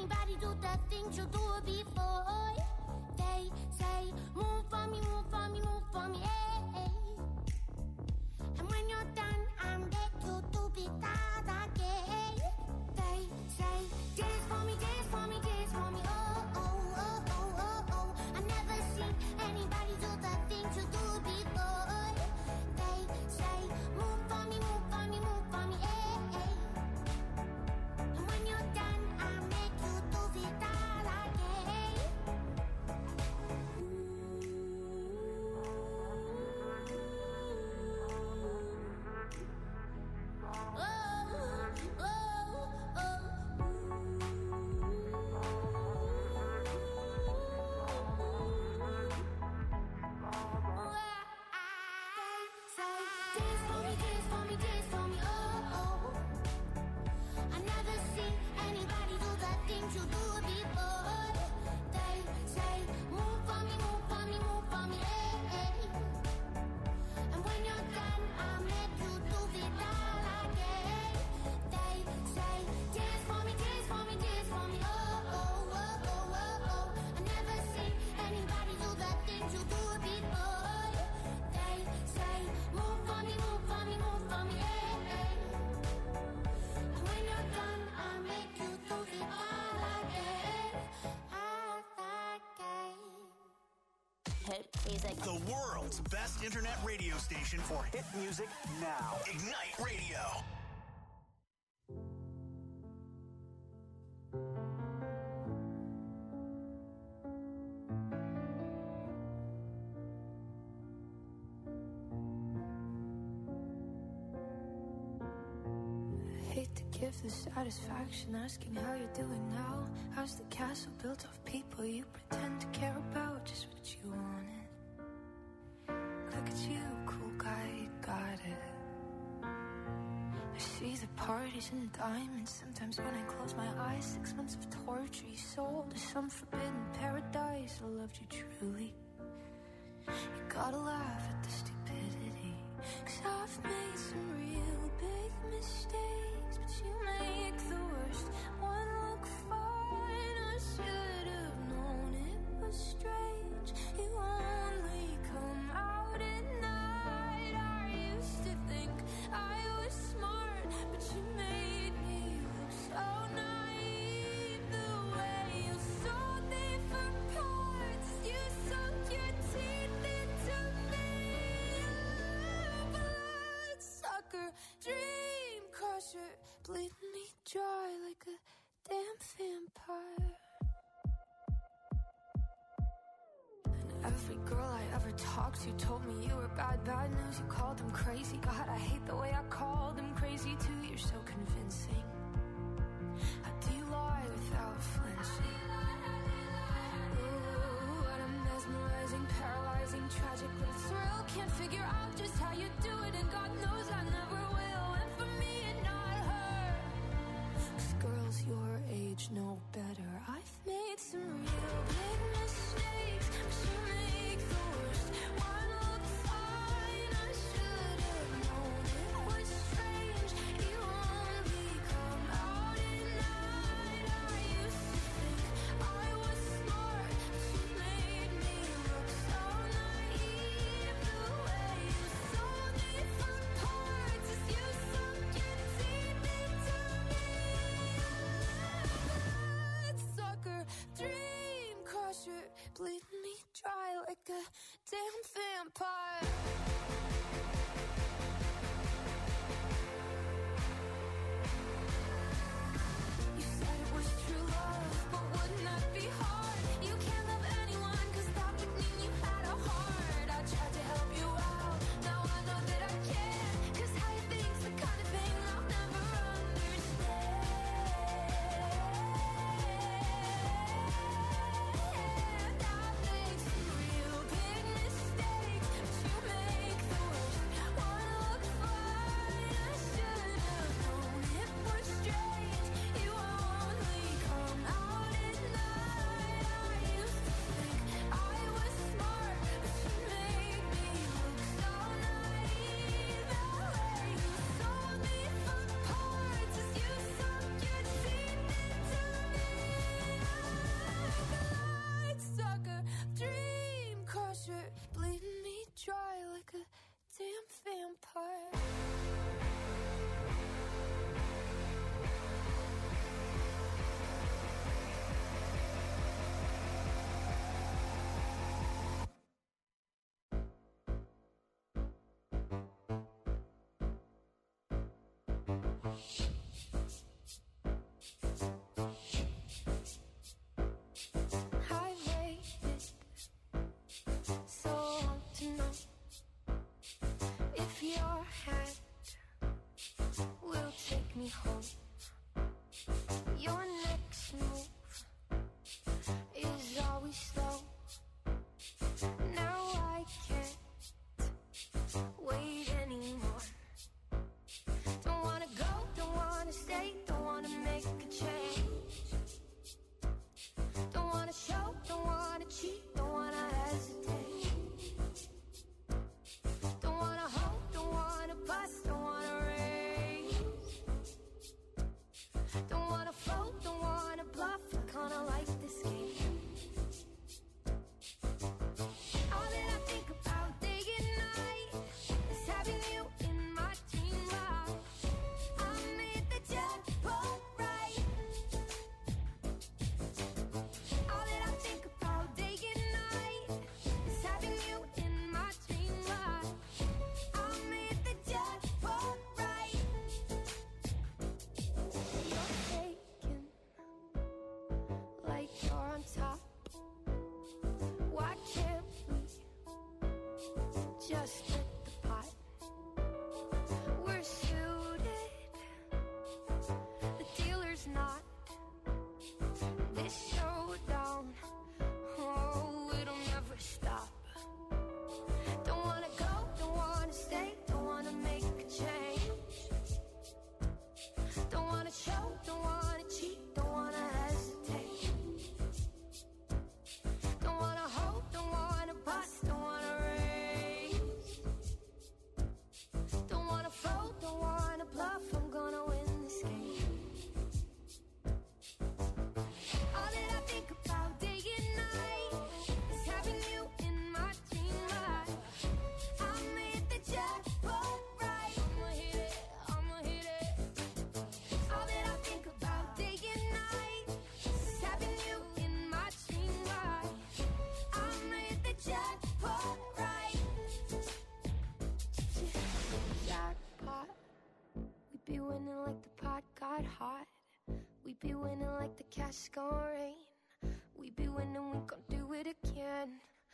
anybody do the things you do before. They say, move for me, move for me, move for me, hey. And when you're done, I'm back to do be that again. They say, dance for me, dance for me, dance for me, oh, oh, oh, oh, oh, oh. I've never seen anybody do the things you do before. They say, move for me, move for me, move for me, hey. And when you're done, I'll make you do it all again. Oh, oh, oh, say, dance for me, dance for me, dance for me, oh, oh. I've never seen anybody do the things you do before. They say, move for me, move for me, move for me, hey. And when you're done, I'll make you do it all again. They say, dance for me, dance for me, dance for me, oh, oh, oh, oh, oh, oh. I've never seen anybody do the things you do before. They say, move for me, move for me, move for me, hey. And when you're done, I'll make you do it all again, Hit music. The world's best internet radio station for hit music now. Ignite Radio. Hate to give the satisfaction asking how you're doing now. How's the castle built of people you pretend to care about? Just what you wanted. Look at you, cool guy, you got it. I see the parties and the diamonds. Sometimes when I close my eyes, 6 months of torture you sold to some forbidden paradise. I loved you truly. You gotta laugh at the stupidity, 'cause I've made some real big mistakes, but you make the worst one look fine. I should have known it was strange. You only come out at night. I used to think I was smart, but you made me look so naive. The way you sold me for parts, you sunk your teeth into me. Bloodsucker, dream crusher, bleeding me dry like a damn vampire. And every girl I ever talked to told me you were bad, bad news. You called them crazy. God, I hate the way I called them crazy too. You're so convincing. How do you lie without flinching? Ooh, what a mesmerizing, paralyzing, tragic little thrill. Can't figure out just how you do it, and God knows I never will. And for me and not her, 'cause girls your age know better. I've made some real big mistakes, but you make the worst one look fine. I should have known it was strange. You only come out at night. I used to think I was smart, but you made me look so naive. The way you sold me for parts is you sunk your teeth into me. Bloodsucker, dream crusher, bleeding me dry like a damn vampire. You said it was true love, but wouldn't that be hard? You can't love anyone, 'cause that would mean you had a heart. I tried to help you out, now I know that I can't, 'cause how you think's the kind of thing I'll never understand. I've made some real big mistakes, but you your hand will take me home. Your next move is always slow. Now I can't wait anymore. Don't wanna go, don't wanna stay, don't wanna make a change. Don't wanna show, don't wanna cheat, don't wanna hesitate. Don't wanna hope, don't wanna bust, don't wanna raise. Don't wanna fold, don't wanna bluff, I kinda like this game. All that I think about day and night is having you in my dream life. I made the jackpot right. All that I think about day and night is having you in my dream life. I made the jackpot right. You're taken like you're on top. Why can't we just hit the pot? We're suited, the dealer's not. This showdown, oh, it'll never stop. Don't wanna go, don't wanna stay, don't wanna make a change. Don't wanna show, don't wanna cheat, don't wanna hesitate. Don't wanna hope, don't wanna bust, don't wanna raise. Don't wanna fold, don't wanna bluff, I'm gonna win this game. All that I think about day and night is having you in my dream life. I made the jackpot right. I'ma hit it, I'ma hit it. All that I think about day and night is having you in my dream life. I made the jackpot right. Jackpot. We be winning like the pot got hot. We be winning like the cash gon' rain. We be winning, we gon' do it again.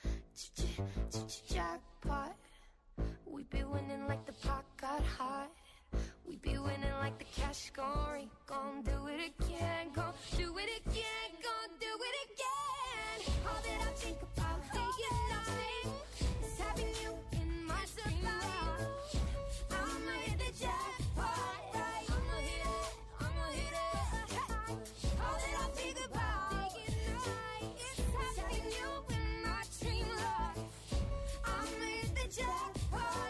Jackpot. We be winning like the pot got hot. We be winning like the cash gon' rain. Gon' do it again, gon' do it again, gon' do it again. All that I think about day and night is having you in my dream life. I'ma hit the jackpot right. I'ma hit it, I'ma hit it. All that I think about day and night is having you in my dream life. I'ma hit the jackpot.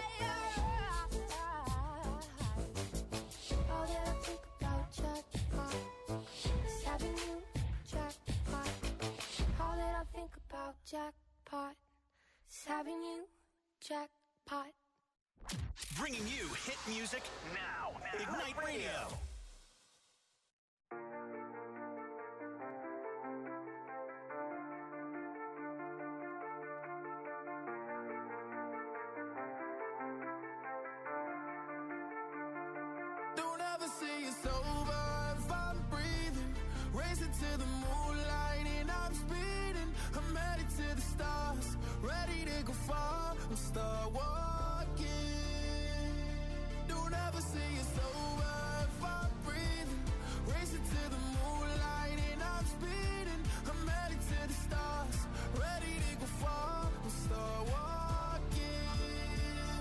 All that I think about jackpot is having you jackpot. All that I think about jackpot is having you jackpot. Bringing you hit music now. Ignite Radio. Don't ever say it's over if I'm breathing. Racing to the moonlight and I'm speeding. I'm headed to the stars, ready to go far and start walking. Don't ever say it's over if I'm breathing. Racing to the moonlight and I'm speeding. I'm headed to the stars, ready to go far and start walking.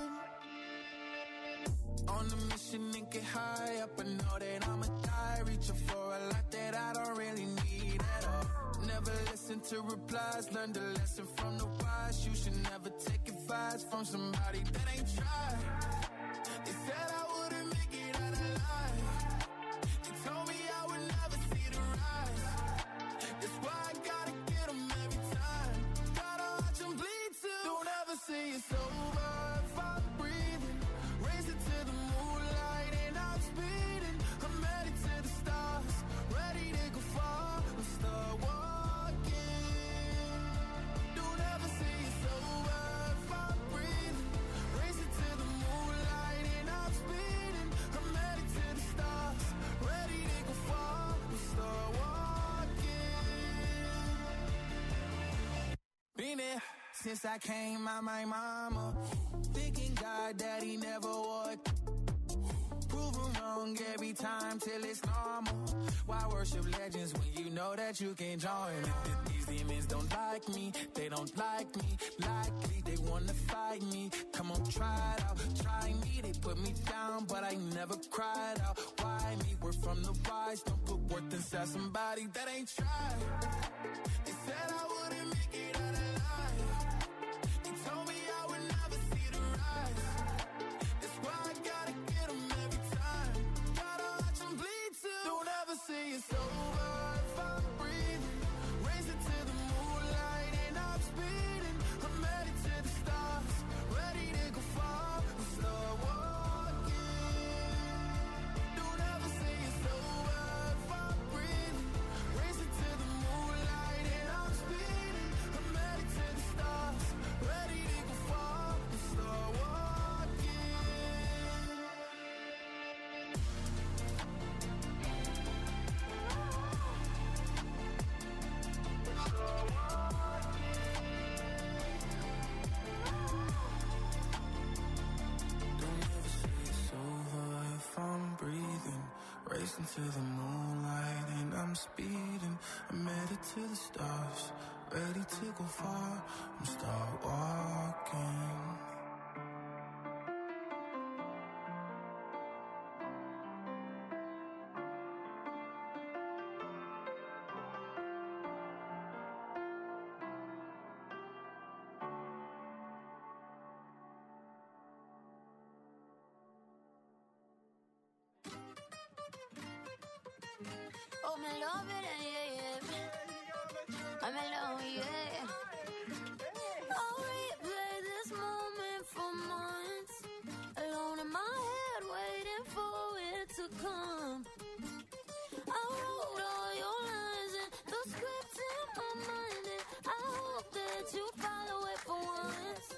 On a mission and get high up, I know that I'ma die, reaching for a lot that I don't really need at all. Never listen to replies, learn the lesson from the wise. You should never take advice from somebody that ain't tried. They said I wouldn't make it out alive. They told me I would never see the rise. That's why I gotta get them every time. Gotta watch them bleed too. Don't ever say it's over if I'm breathing. Racing to the moonlight and I'm speeding. I'm headed to the stars, ready to go far and start walking. Don't ever say it's over if I'm breathing. Racing to the moonlight and I'm speeding. I'm headed to the stars, ready to go far and start walking. Been there, since I came out my mama. Thinking God that he never would. Proven wrong every time till it's normal. Why worship legends when you know that you can't join? These demons don't like me, they don't like me. Likely they wanna fight me. Come on, try it out, try me. They put me down, but I never cried out. Why me? We're from the wise. Don't put worth inside somebody that ain't tried. They said I wouldn't make it out alive. They told me I would never see the rise. That's why I gotta get them every time. Gotta watch them bleed too. Don't ever say it's over if I'm breathing. Raise it to the moonlight and I'm speeding. I'm headed to the stars, ready to go far and start walking. Don't ever say it's over if I'm breathing. Raise it to the moonlight and I'm speeding. I'm headed to the stars, ready to go far and start walking. Don't ever say it's over if I'm breathing. Racing to the moonlight and I'm speeding. I'm headed to the stars, ready to go far. I'm start walking. Oh, me love it, yeah, yeah. I'm alone, yeah. I'll replay this moment for months. Alone in my head, waiting for it to come. I wrote all your lines and the script in my mind, and I hope that you follow it for once.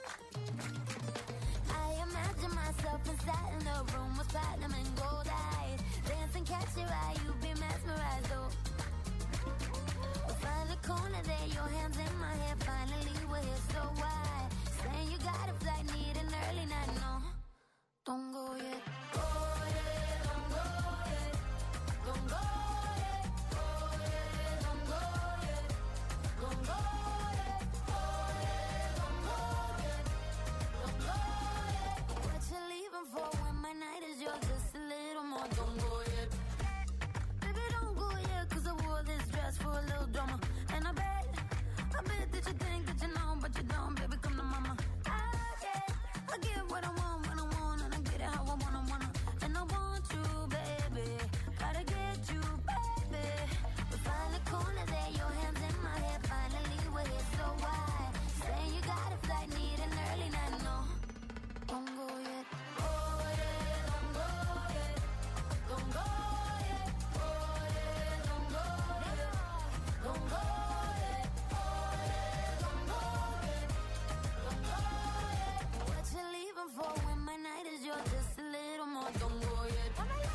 I imagine myself inside in the room with platinum and gold eyes. Dance and catch your eye, you be mesmerized, though. We'll find the corner there, your hands in my hair. Finally, we're here, so why? Saying you got a flight, need an early night, no. Don't go yet. Go yet, don't go yet. Don't go yet. Go yet, don't go yet. Don't go yet. Go yet, don't go yet. Don't go yet. What you leaving for when my night is yours? Just a little more. Don't go yet. Baby, don't go yet, 'cause I wore this dress for a little drama. And I bet that you think that you know, but you don't. Baby, come to mama. I get what I want when I want, and I get it how I wanna. And I want you, baby. Gotta get you, baby. We find the corner there, your hands in my hair. Finally, we're here, so why? Saying you got a flight, need an early night, no. Don't go yet. Go yet, don't go yet. Don't go yet. Go yet, don't go yet. Don't go yet. Go yet, don't go yet. Don't go yet. What you leaving for when my night is yours? Just a little more. Don't go yet. La la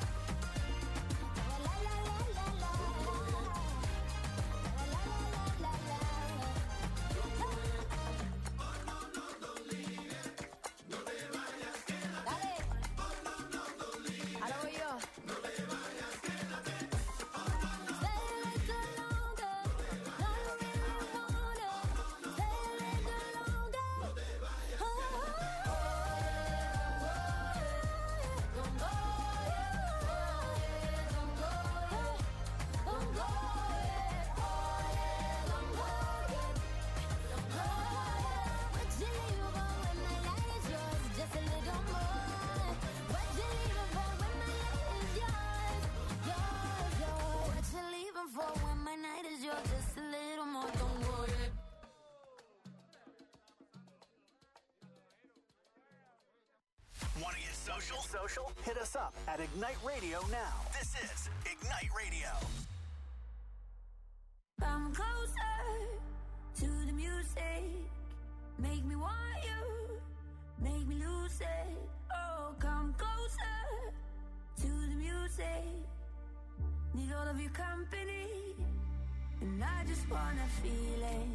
la la la la. La la la la la la. Dale. Ahora voy yo. Stay a little longer. No, you really wanna. Stay a little longer. Don't go yet. Don't go yet. Don't go yet. Don't go yet. Don't go yet. What you leaving for when my light is yours? Just a little more. What you leaving for when my light is yours? Yours, yours. What you leaving for when my night is yours? Just a little more. Don't go yet. Want to get social? Hit us up at Ignite Radio now. This is Ignite Radio. Come closer to the music. Make me want you. Make me lose it. Oh, come closer to the music. Need all of your company. And I just wanna feel it.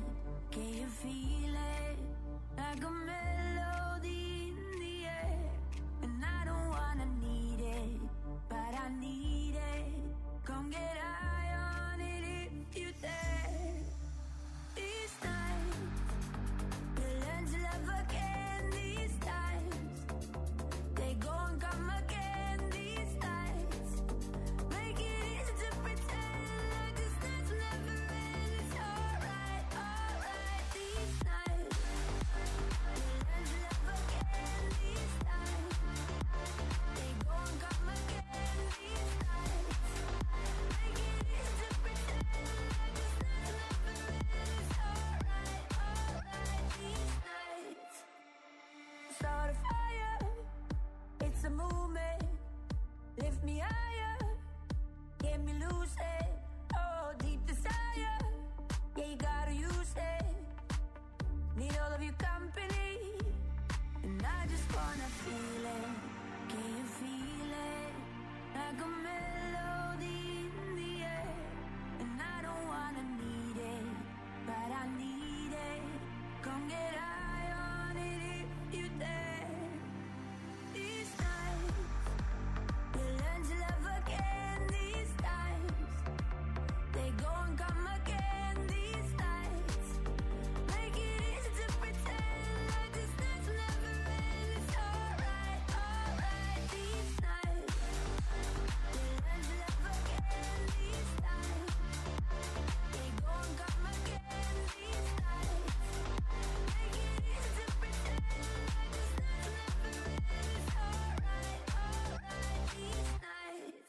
Can you feel it? Like a melody in the air. And I don't wanna need it, but I need it. Come get high on it if you dare. These times, you learn to love again. These times, they go and come again. These nights, make it easy to pretend like this dance never ends. It's alright, alright. These nights, you learn to love again. These times, they go and come again. These nights, make it easy to pretend like this dance never ends. It's alright, alright. These nights, start a fire. It's a movement. Lift me higher. Get me lucid. Oh, deep desire. Yeah, you gotta use it. Need all of your company. And I just wanna feel it. Can you feel it? Like a melody in the air. And I don't wanna need it, but I need it. Come get high on it if you dare. These nights, you learn to love again. These times, they go and come again. These nights, make it easy to pretend like this dance never ends. It's alright, alright. These nights, you learn to love again. These times, they go and come again. These nights, make it easy to pretend like this dance never ends. It's alright, alright. These nights.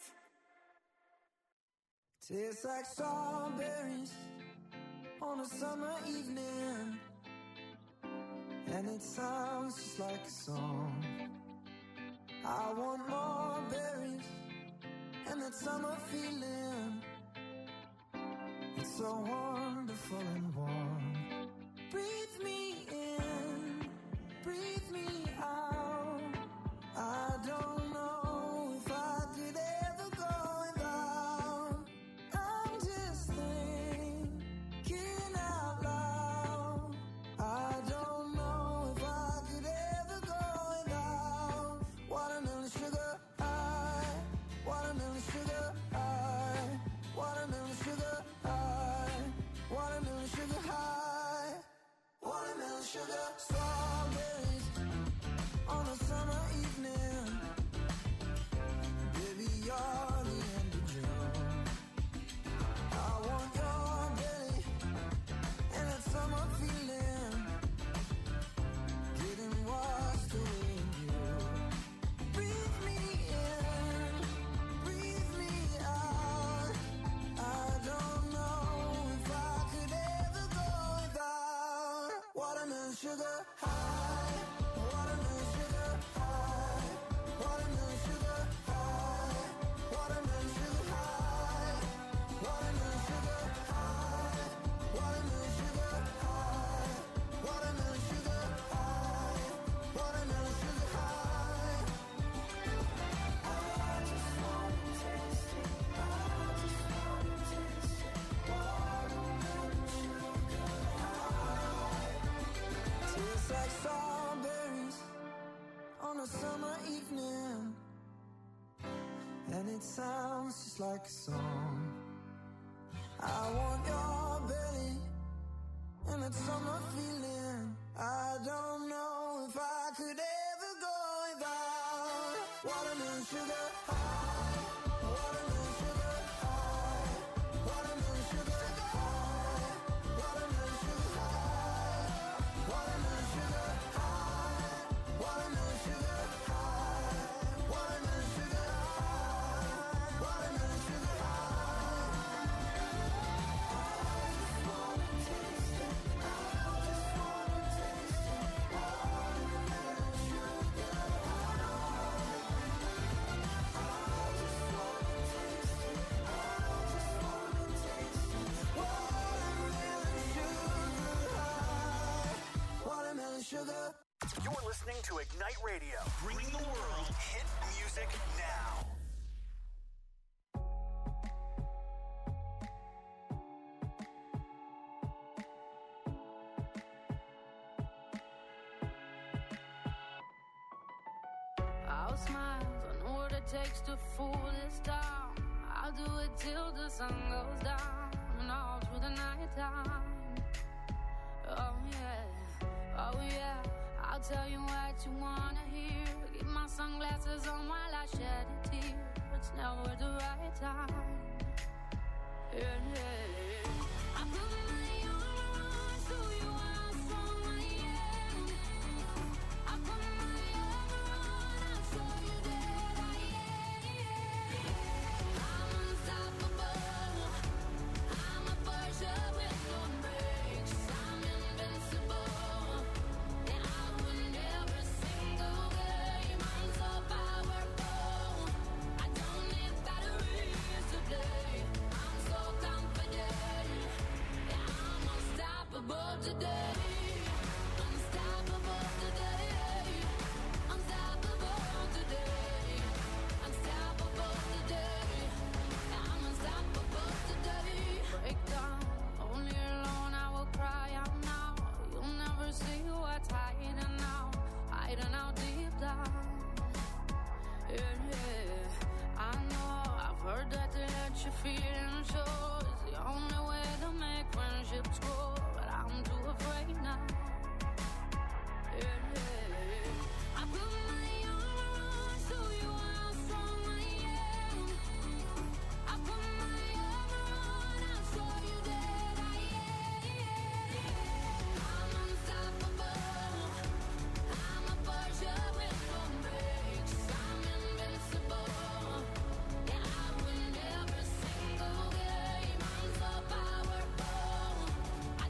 Tastes like strawberries on a summer evening, and it sounds just like a song. I want more berries and that summer feeling. It's so wonderful and warm. Breathe me in, breathe me out. I don't know if I could ever go without. I'm just thinking out loud. I don't know if I could ever go without. Watermelon sugar high, watermelon sugar high, watermelon sugar high, watermelon sugar high, watermelon sugar. Strawberries on a summer evening. Baby, you're the end of June. I want your belly and that summer feeling, getting washed away in you. Breathe me in, breathe me out. I don't know if I could ever go without. Watermelon sugar high, watermelon sugar high, watermelon sugar high, watermelon sugar high, watermelon sugar high, watermelon sugar high, watermelon sugar high, watermelon sugar high. I just wanna taste it, I just wanna taste it. Watermelon sugar high. Tastes like strawberries on a summer evening, and it sounds just like a song. I want your belly and that summer feeling. I don't know if I could ever go without. Watermelon sugar high, watermelon sugar high, watermelon sugar high, watermelon sugar high, watermelon sugar high, watermelon sugar high, watermelon sugar high, watermelon sugar high. I just wanna taste it, I just wanna taste it. Watermelon sugar sugar. You're listening to Ignite Radio, bringing the world hit music now. takes to fool this town. I'll do it till the sun goes down and all through the night time. Oh yeah, I'll tell you what you wanna hear. Keep my sunglasses on while I shed a tear. It's never the right time. Yeah. I put my armor on so you how strong I am. I put my armor on, I'll show you that I am. I'm unstoppable. I'm a Porsche with no brakes. I'm invincible. And I win every single game. I'm so powerful. I don't need batteries to play. I'm so confident. Yeah, I'm unstoppable today. Unstoppable today. Unstoppable today. Unstoppable today. Yeah, I'm unstoppable today. Break down, only alone I will cry out now. You'll never see what's hiding out deep down. Yeah, I know, I've heard that to let you feel and show is the only way to make friendships grow, but I'm too afraid now. Yeah, I put my armor on so you how strong I am. I put my armor on, I'll show you that I am. I'm unstoppable. I'm a Porsche with no brakes. I'm invincible. Yeah, I win every single game. I'm so powerful. I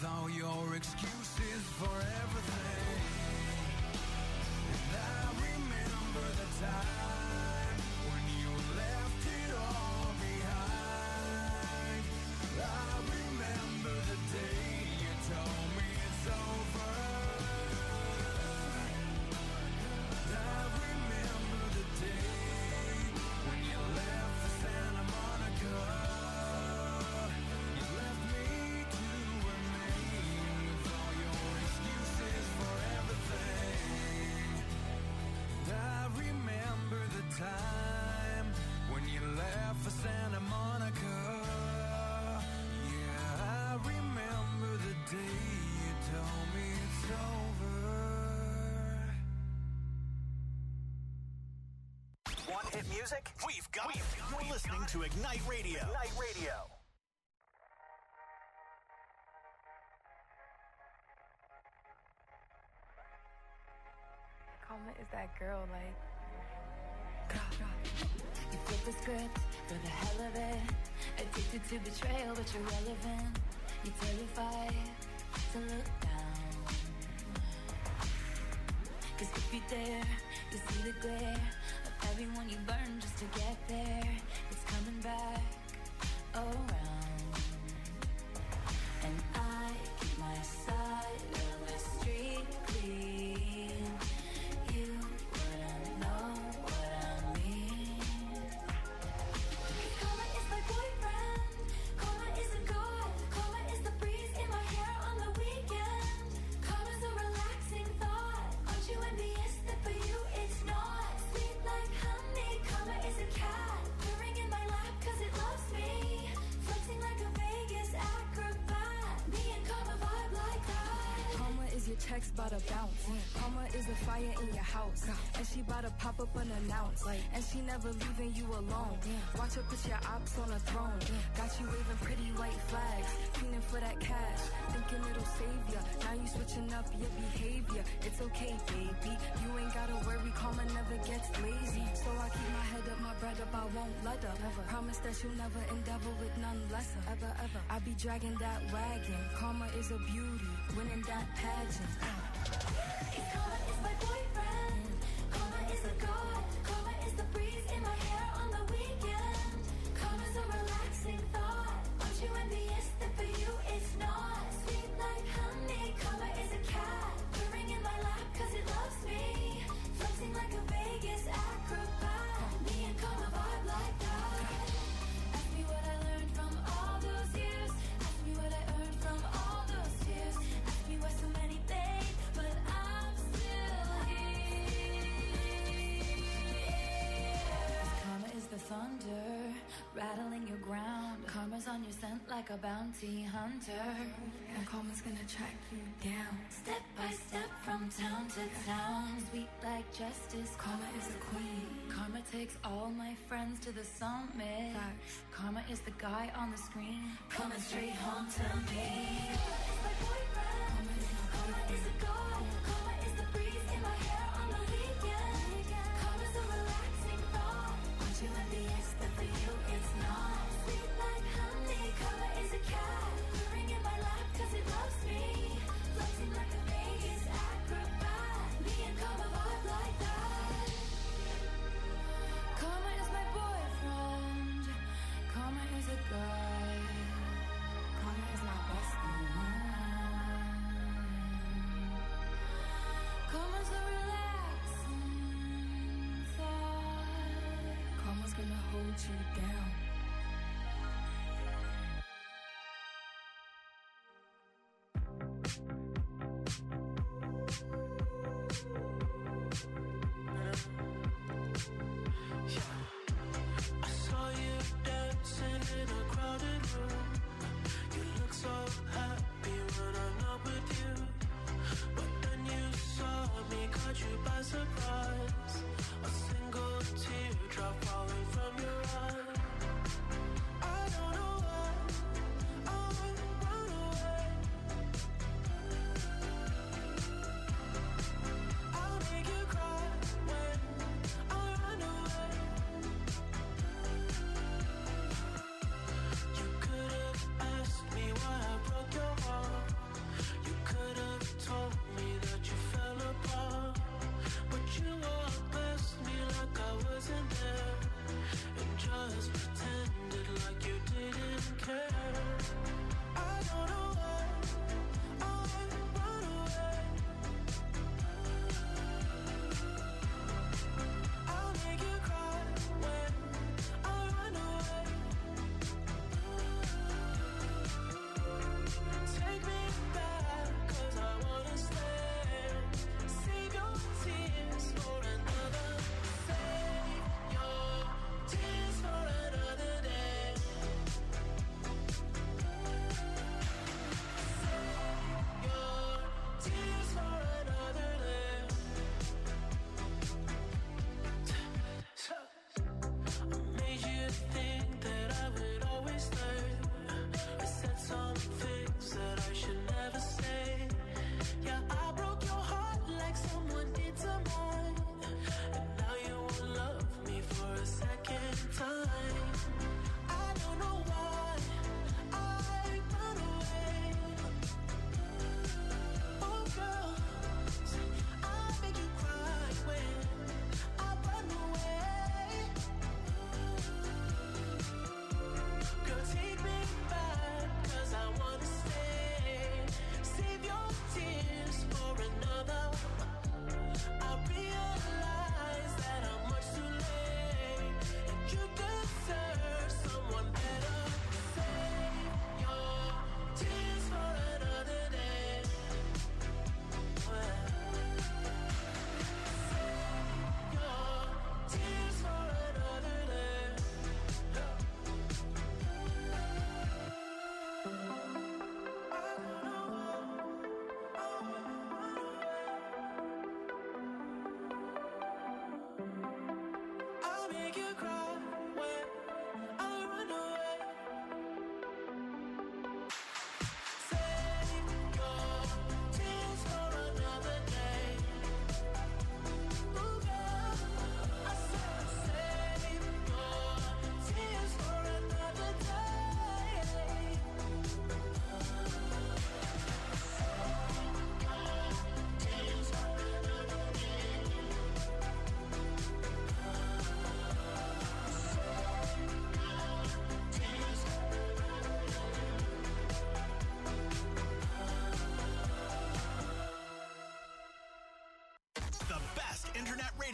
with all your excuses for everything. And I remember the time when you left it all behind. I remember the day you told me it's over. I remember the day when you left for Santa Monica. You left me to remain with all your excuses for everything. I remember the time when you left for Santa Monica. Yeah, I remember the day you told me it's over. Want hit music? We've got it. You're listening to Ignite Radio. Ignite Radio. Karma is that girl, like. You flip the script for the hell of it. Addicted to betrayal, but you're relevant. You're terrified to look down. Cause if you dare, you see the glare of everyone you burn just to get there. It's coming back around. And I keep my side of the street clean. You wouldn't know what I mean. Karma is my boyfriend. Karma is a god. Karma is the breeze in my hair on the weekend. Karma's a relaxing thought. Aren't you envious that for you it's not? Sweet like honey. Karma is a cat purring in my lap cause it loves me. Flexing like a Vegas acrobat. Me and Karma vibe like that. Karma is your text bout to bounce. Karma is a fire in your house. And she bout to pop up unannounced. And she never leaving you alone. Watch her put your ops on a throne. Got you waving pretty white flags. Feeling for that cash. Thinking it'll save ya. Now you switching up your behavior. It's okay, baby. You ain't gotta worry. Karma never gets lazy. So I keep my head up, my bread up. I won't let her. Promise that you'll never endeavor with none lesser. Ever. I be dragging that wagon. Karma is a beauty. Winning that pageant. Karma is my boyfriend. Karma is a god. Karma is the breeze in my hair on the weekend. Karma's a relaxing thought. Aren't you envious that for you it's not? Sweet like honey. Karma is a cat purring in my lap cause it loves me. Flexing like a Vegas acrobat. Me and Karma vibe like that. Ask me what I learned from all those years. Ask me what I earned from all those tears. Ask me why so many fade, but I'm still here. Karma is the thunder, rattling your ground. Karma's on your scent like a bounty hunter. And karma's gonna track you down. Step by step from town to town. Sweet like justice. Karma is a queen. Karma takes all my friends to the summit. Facts. Karma is the guy on the screen, coming straight home to me. Karma is my boyfriend. Karma is a god. Karma is the breeze in my hair on the weekend. Karma's a relaxing thought. Aren't you envious that for you it's not? Sweet like honey. Karma is a cat purring in my lap cause it loves me. Flexing like a Vegas acrobat. Me and Karma vibe like that. Karma is my boyfriend. Karma is a guy. Karma is my bestie. Karma's a relaxing thought. Karma's gonna hold you down. I saw you dancing in a crowded room. You look so happy when I'm not with you. But then you saw me, caught you by surprise. A single teardrop falling from your eye.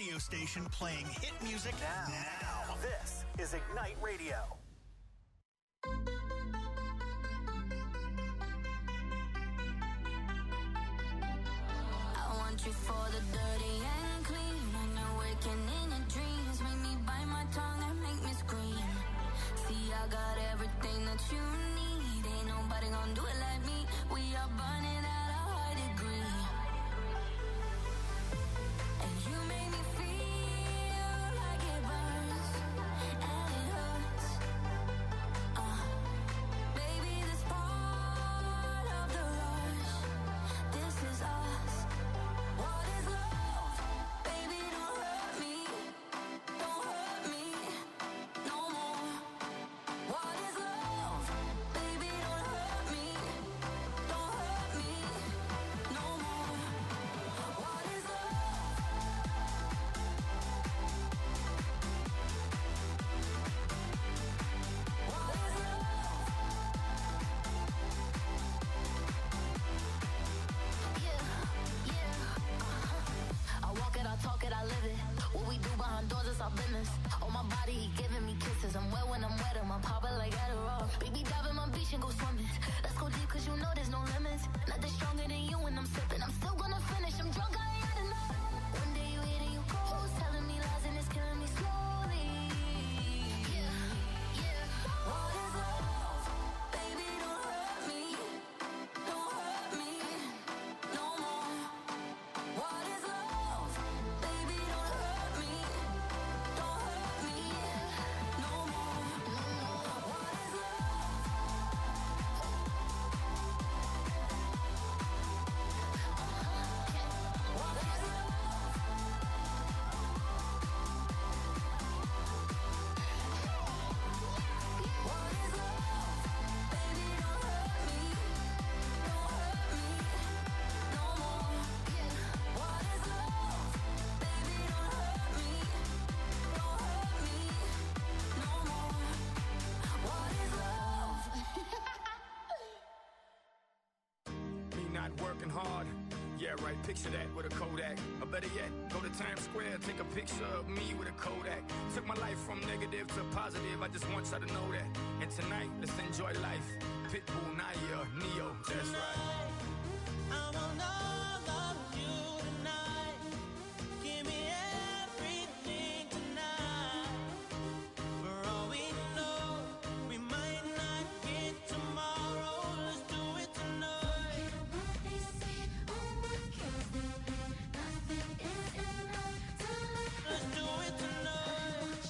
radio station playing hit music now. This is Ignite Radio. I want you for the dirty and clean. When you're waking in your dreams, make me bite my tongue and make me scream. See, I got everything that you need. Ain't nobody gonna do it like me. We are burning at a high degree. And you make me feel like it burns and it hurts. Baby, this part of the rush. This is us. What is love? Baby, don't hurt me. Don't hurt me no more. What is love? Baby, don't hurt me. Don't hurt me no more. What is love? What is love? Yeah. I walk it, I talk it, I live it. What we do behind doors is our business. On my body, he giving me kisses. I'm wet when I'm wet, I'm popping like Adderall. Baby, dive in my beach and go swimming. Let's go deep, cause you know there's no limits. Nothing stronger than you when I'm sipping. I'm still gonna finish, I'm drunk, I ain't had enough. One day you hit and you close, telling me lies and it's killing me slowly. Yeah. What is love? Baby, don't hurt me. Don't hurt me no more. What is love? Baby, don't hurt me. Don't hurt me no more. What is love? What is love? What is love? Baby, don't hurt me. Don't hurt me no more. What is love? Baby, don't hurt me. Don't hurt me no more. What is love? Me not working hard. Yeah, right, picture that with a Kodak. Or better yet, go to Times Square, take a picture of me with a Kodak. Took my life from negative to positive, I just want y'all to know that. And tonight, let's enjoy life. Pitbull, Naya, Neo, that's right. I want all of you tonight. Give me everything tonight. For all we know, we might not get tomorrow. Let's do it tonight. Let's do it tonight.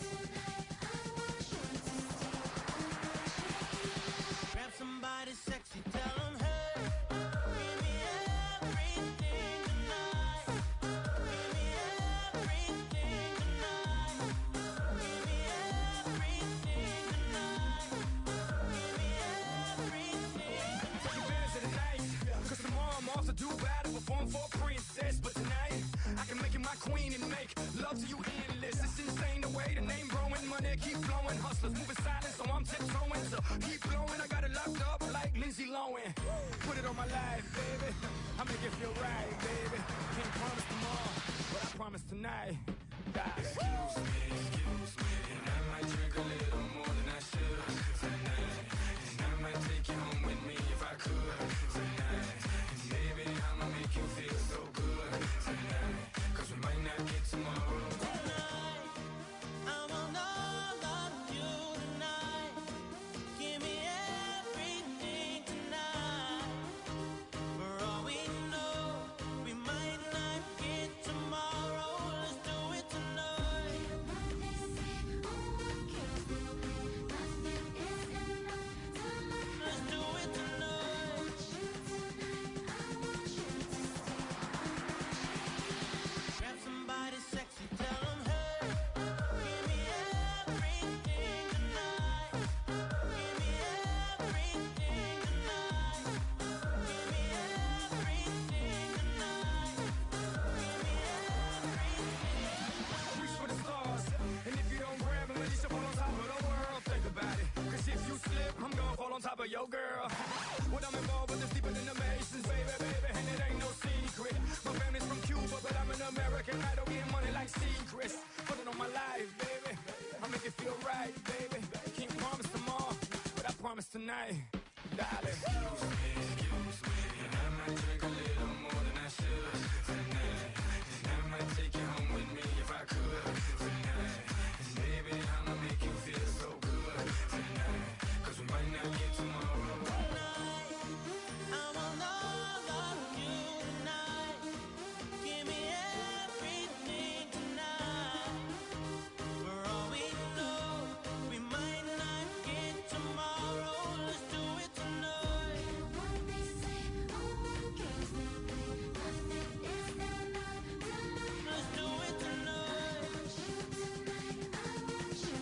Grab somebody sexy, tell them, hey, give me everything tonight. Give me everything tonight. Give me everything tonight. Give me everything. Take advantage of the night, cause tomorrow I'm off to do battle, perform for a princess. But tonight, I can make you my queen and make love to you endless. It's insane the way the name growing, money keep flowing. Hustlers moving silent, so I'm tiptoeing. So keep blowing, I got it locked up like Lindsay Lohan. Put it on my life, baby. I make it feel right, baby. Can't promise tomorrow, but I promise tonight. Excuse me, and I might drink a little more than I should tonight. And I might take you home with me if I could tonight. And baby, I'ma make you feel so good tonight. Cause we might not get tomorrow. I want all of you tonight. Give me everything tonight. For all we know, we might not get tomorrow. Let's do it tonight. tonight, darling. Excuse me, and I might drink a little more than I should tonight. And I might take you home with me if I could tonight. And baby, I'ma make you feel so good tonight. 'Cause we might not get tomorrow. Tonight, I want all of you tonight. Give me everything tonight. For all we know, we might not get tomorrow. Let's do it tonight. What they say, oh, games they play. Nothing is there not tonight. Let's do it tonight. I want you tonight. I want you.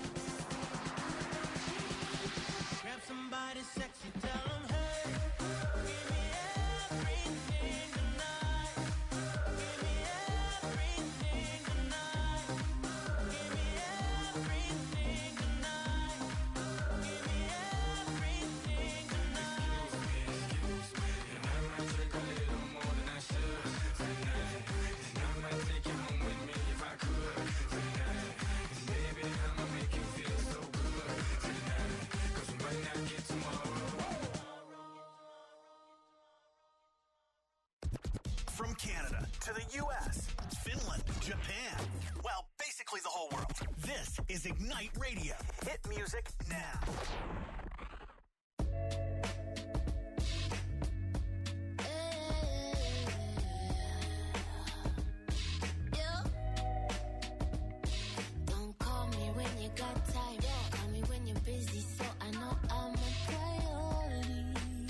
Grab somebody sexy, tell them, hey, give me everything tonight. Give me everything tonight. Give me everything tonight. Give me everything tonight. Excuse me, and I might drink a little more than I should tonight. And I might take you home with me if I could tonight. And baby, I'ma make you feel so good tonight. 'Cause we might not get tomorrow. From Canada to the U.S., Finland, Japan, well, basically the whole world. This is Ignite Radio. Hit music now. Don't call me when you got time. Call me when you're busy, so I know I'm a priority.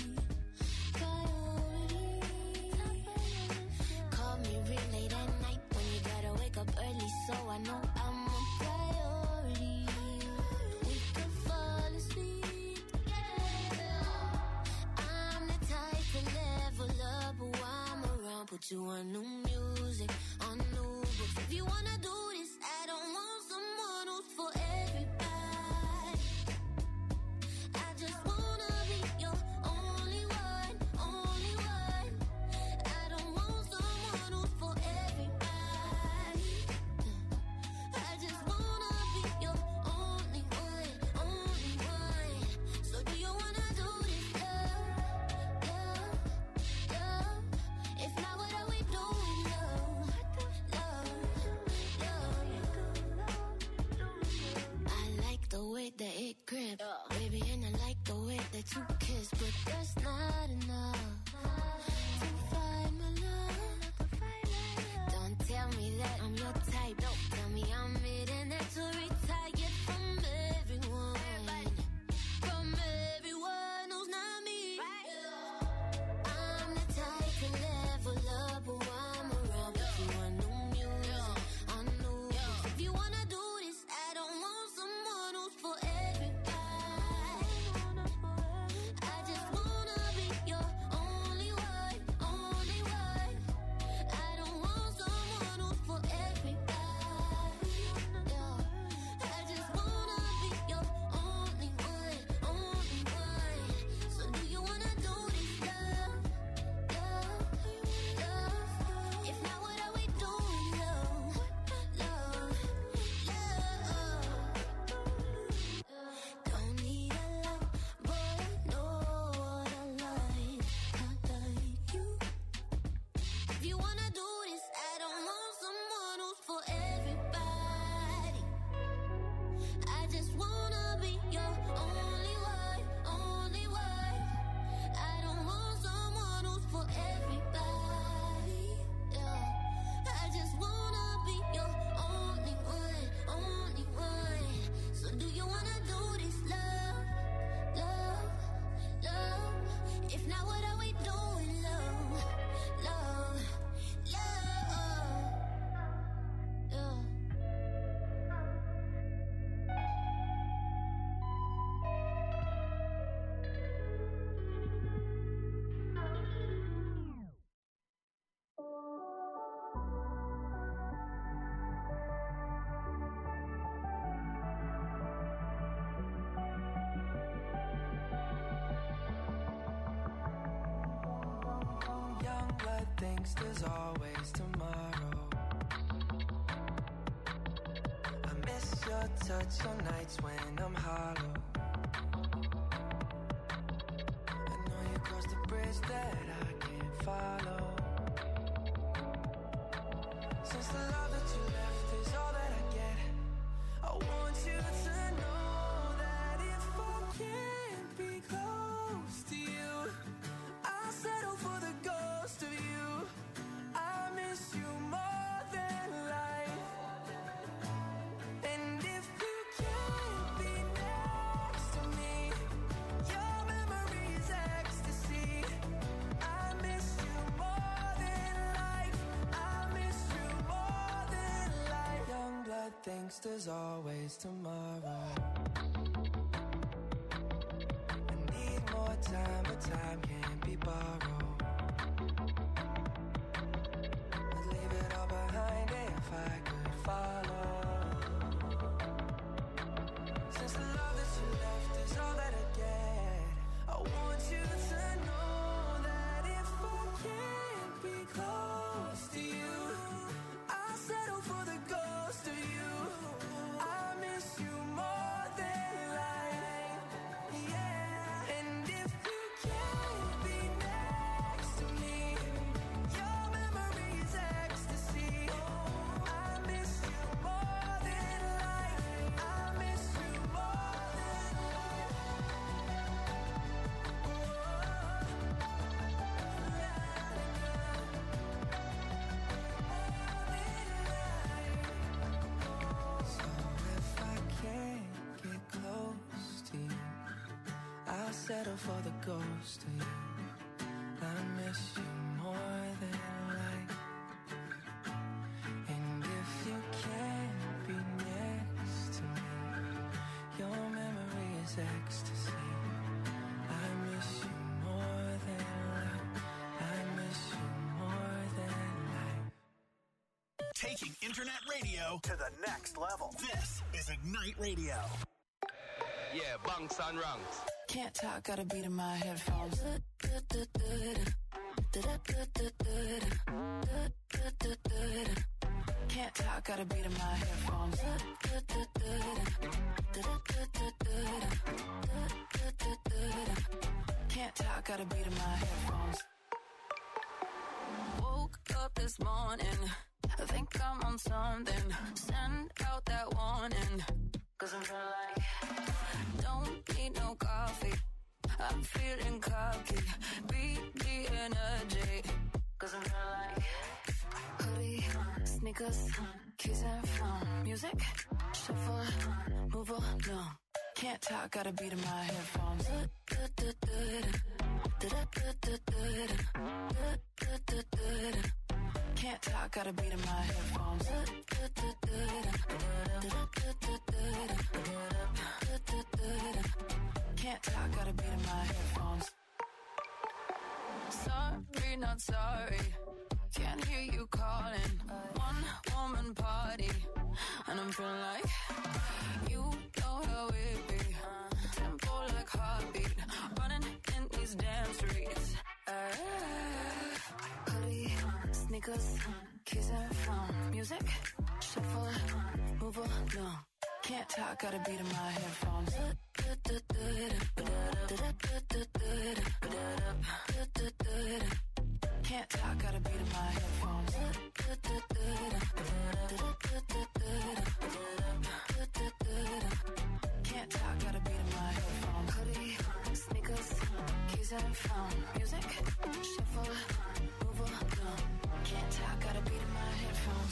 Call me real late at night when you gotta wake up early, so I know I'm a priority. We can fall asleep together. I'm the type to level up while I'm around. Put you on new music, on new books. If you wanna do this, I don't want someone who's for everybody. I just wanna be your only one, only one. I don't want someone who's for everybody. I just wanna be your only one, only one. So do you wanna do this, love, love, love? If not, what are we doing, love, love, love? I like the way that it grip, baby, and I like the way that you kiss, but that's not enough to find my love. Don't tell me that I'm your type. Don't tell me I'm it and that to retire from everyone, from everyone who's not me. I'm the type to level up while I'm around. Put you on new music, on new books. If you wanna do this, I don't want someone who's for everybody. I just wanna be your only one, only one. I don't want someone who's for everybody. Yeah. I just wanna be your only one, only one. So do you wanna do this, love, love, love? If not, what are we doing, love, love, love? Don't need a lot, but I know what I like you. If you wanna do this, I don't want someone who's for everybody. I just wanna be your only one, only one. I don't want someone who's for everybody. Yeah. I just wanna be your only one, only one. So do you wanna do this, love, love, love? If not, what are we doing, love, love, love? Yeah. Young blood thinks there's always tomorrow. I miss your touch on nights when I'm hollow. thinks there's always tomorrow. I need more time, but time can't be borrowed. I'd leave it all behind if I could follow. Since the love that you left is all that I get, I want you to know that if I can't be close to you, I'll settle for the ghost of you. I miss you more than life, yeah. And if you can't be next to me, your memory is ecstasy. I miss you more than life. I miss you more than life. So if I can't get close to you, I'll settle for the ghost of you. I miss you more than life. And if you can't be next to me, your memory is ecstasy. I miss you more than life. I miss you more than life. Taking internet radio to the next level. This is Ignite Radio. Yeah, bunks and ranks. Can't talk, got a beat in my headphones. Can't talk, got a beat in my headphones. Can't talk, got a beat in my headphones. Woke up this morning, I think I'm on something. Send out that warning, 'cause I'm feeling like don't need no coffee. I'm feeling cocky, beat the energy, 'cause I'm feeling like hoodie, sneakers, keys and phone, music, shuffle, move along. Can't talk, got a beat in my headphones. Can't talk, got a beat in my headphones. Can't talk, got a beat in my headphones. Sorry, not sorry. Can't hear you calling. One woman party, and I'm feeling like you know how it be. Tempo like heartbeat, running in these damn streets. Hoodie, sneakers, keys and phone, music, shuffle, move along. Can't talk, got a beat in my headphones. Can't talk, got a beat in my headphones. Can't talk, got a beat in my headphones. Hoodie, sneakers, keys and phone, music, shuffle, move along. Can't talk, got a beat in my headphones.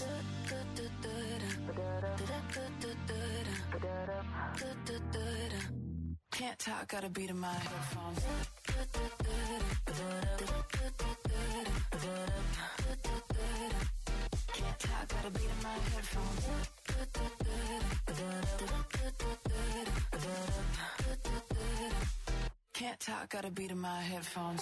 Can't talk, got a beat in my headphones. Can't talk, got a beat in my headphones. Can't talk, got a beat in my headphones.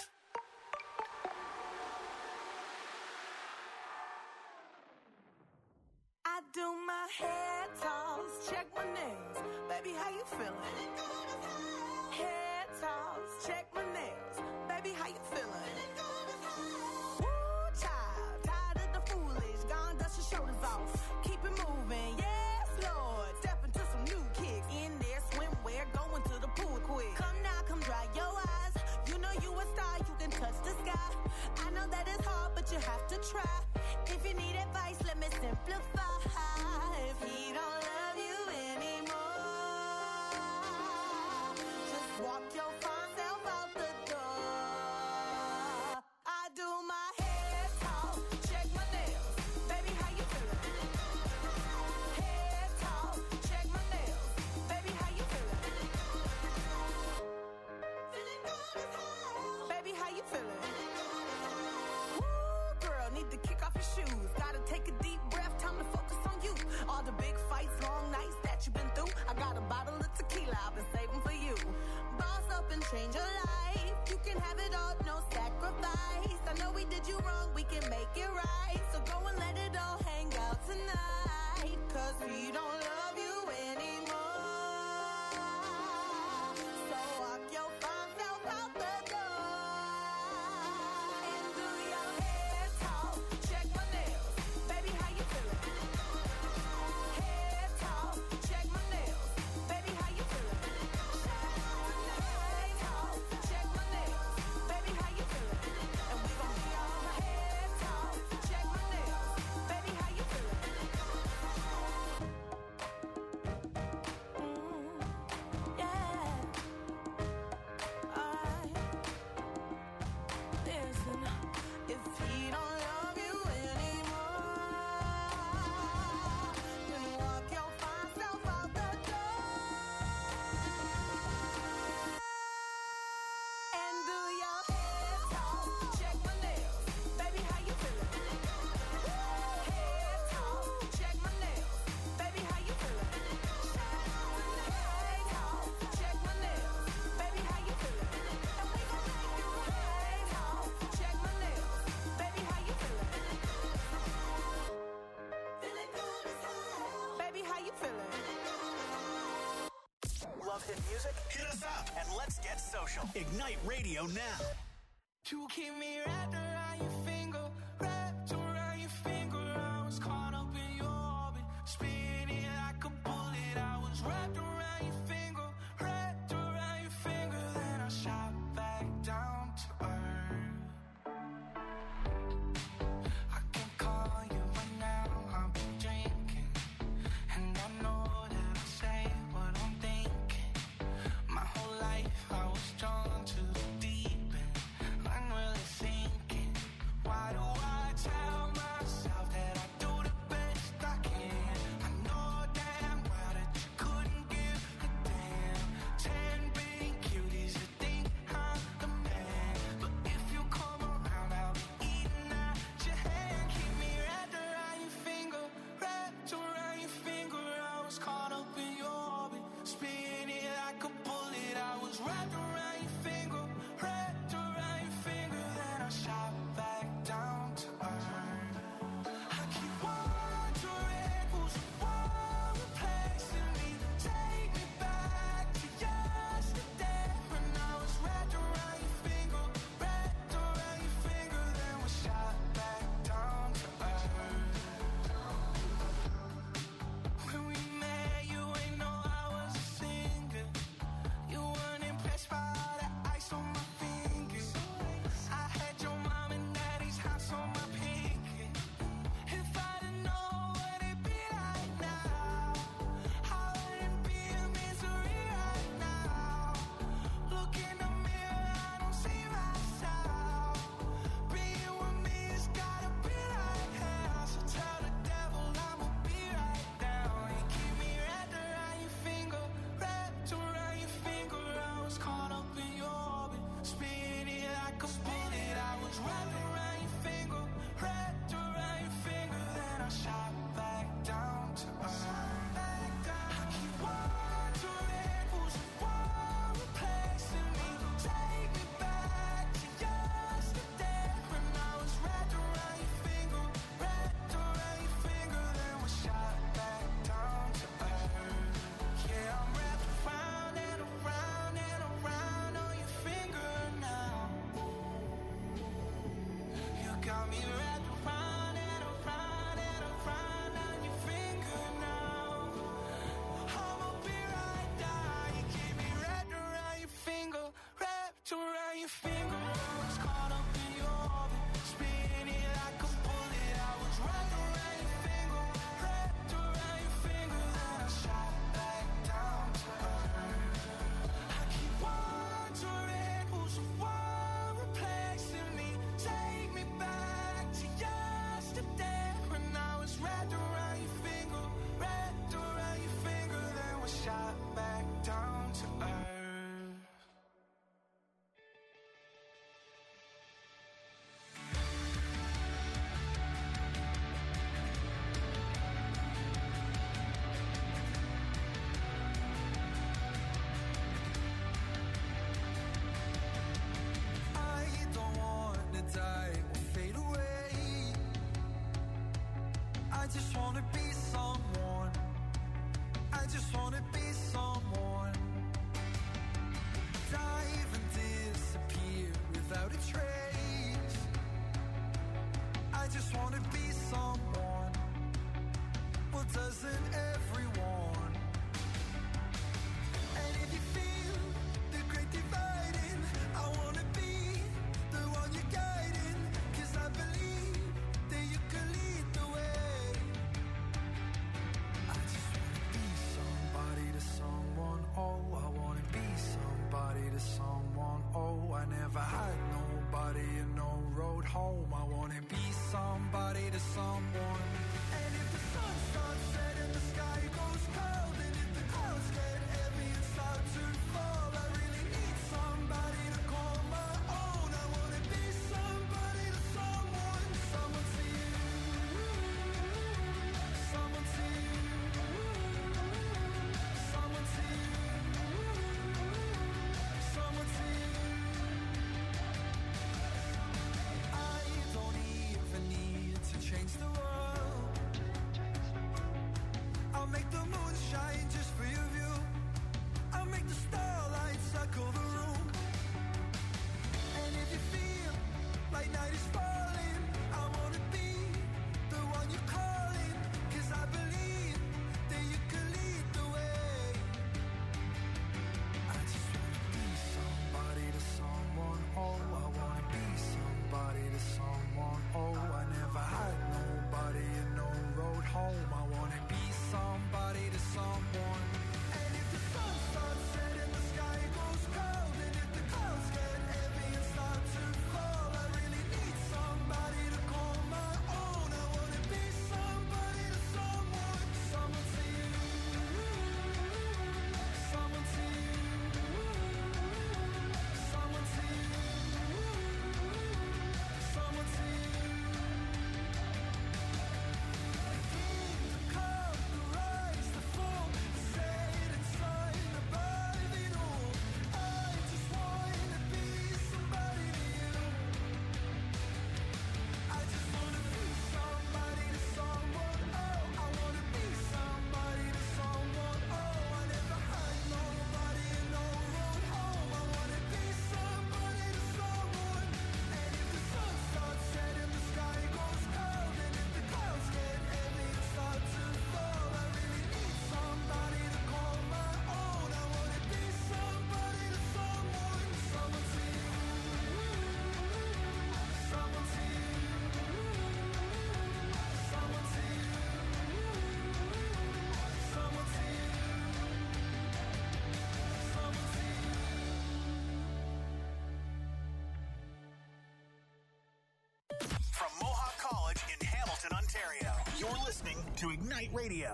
I do my hair toss, check my nails. Baby, how you feeling? Hair toss, check my nails. Baby, how you feeling? Woo, child, tired of the foolish. Gone, dust your shoulders off. Keep it moving, yes, Lord. Step into some new kicks. In there, swimwear, going to the pool quick. Come now, come dry your eyes. You know you a star, you change your life. You can have it all, no sacrifice. I know we did you wrong, we can make it right. So go and let it all hang out tonight. Cause we don't love you anymore. So walk your fine self out the door. And do your hair talk, check my nails. Baby, how you feeling? Hair talk, check my nails. Baby, how you feeling? Hair talk, check my nails. Baby, how you feeling? And we gon' be all hair talk, check my nails. Baby, how you feeling? Yeah. Listen, if he don't love you anymore, then walk your fine self out the door. And do your hair talk, check my nails. Baby, how you feeling? Hair talk, check my nails. Baby, how you feeling? Hair talk, check my nails. Baby, how you feeling? And we gon' make you hair talk, check my nails. Baby, how you feeling? Feeling good as hell. Baby, how you feeling? Love hit music? Hit us up and let's get social. Ignite Radio now. You keep me wrapped around your finger, wrapped around your finger. I was caught up in your orbit, spinning like a bullet. I was wrapped around your finger, wrapped around your finger. Then I shot back down to earth. I can call you right now, I've been drinking, and I know that I say what I'm thinking. My whole life I was drawn to the deep end, unreally thinking. Why do I tell myself that I do the best I can? I know damn well that you couldn't give a damn. 10 big cuties that think I'm the man, but if you come around I'll be eating out your hand. Keep me wrapped around your finger, wrapped around your finger. I was caught up in your orbit, spinning like a bullet. I was wrapped around your without a trace. I just wanna be someone. Well, doesn't everyone? And if you feel the great dividing, I wanna be the one you're guiding, 'cause I believe that you can lead the way. I just wanna be somebody to someone, oh, I wanna be somebody to someone, oh, I never had nobody and no road home, I wanna be somebody to someone. And if the sun starts setting, the sky goes cold, and if the clouds get heavy and start to fall, I really need somebody to call my own. I wanna be somebody to someone, someone to you, someone to you, someone to you, someone to you. I don't even need to change the world. I'll make the moon shine just for your view. I'll make the starlight circle the room. And if you feel like night is falling, I wanna be the one you're calling, 'cause I believe that you can lead the way. I just wanna be somebody to someone, oh, I wanna be somebody to someone, oh, I never had nobody and no road home, I wanna be somebody to someone. And if the sun starts setting, the sky goes cold, and if the clouds get heavy and start to fall, I really need somebody to call my own. I wanna be somebody to someone, someone to you, someone to you, someone to you, someone to you. The cold, the rise, the fall, the set and sign above it all. I just wanna be somebody to you. I just wanna be somebody to someone, oh, I wanna be somebody to someone, oh, I never had nobody and no road home, I wanna be somebody to someone. And if the sun starts setting, the sky goes cold, and if the clouds get heavy and start to fall, I really need somebody to call my own. I wanna be somebody to someone, someone to you, someone to you, someone to you, someone to you, someone to you. From Mohawk College in Hamilton, Ontario, you're listening to Ignite Radio.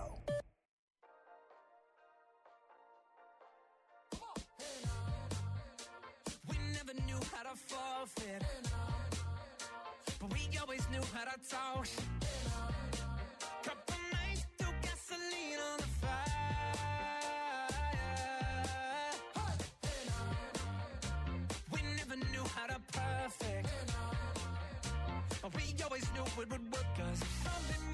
We never knew how to forfeit, but we always knew how to toss. Couple nights threw gasoline on the fire. We never knew how to perfect, but we always knew it would work, 'cause if something